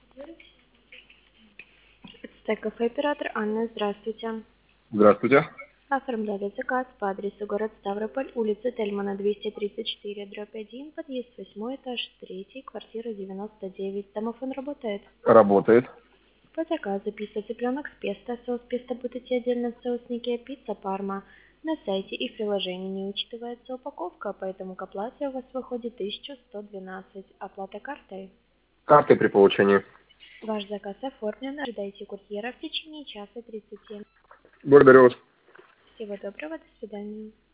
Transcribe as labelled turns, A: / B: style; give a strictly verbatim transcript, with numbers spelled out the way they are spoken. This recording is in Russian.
A: Стек-кафе оператор Анна, здравствуйте.
B: Здравствуйте.
A: Оформляли заказ по адресу город Ставрополь, улица Тельмана, двести тридцать четыре, дробь один, подъезд восьмой, этаж третий, квартира девяносто девять. Домофон работает?
B: Работает.
A: По заказу пицца цыпленок с песто, соус песто будете отдельно в соуснике, пицца парма. На сайте и в приложении не учитывается упаковка, поэтому к оплате у вас выходит тысяча сто двенадцать. Оплата картой.
B: Карты при получении.
A: Ваш заказ оформлен. Ожидайте курьера в течение часа тридцати.
B: Благодарю вас.
A: Всего доброго, до свидания.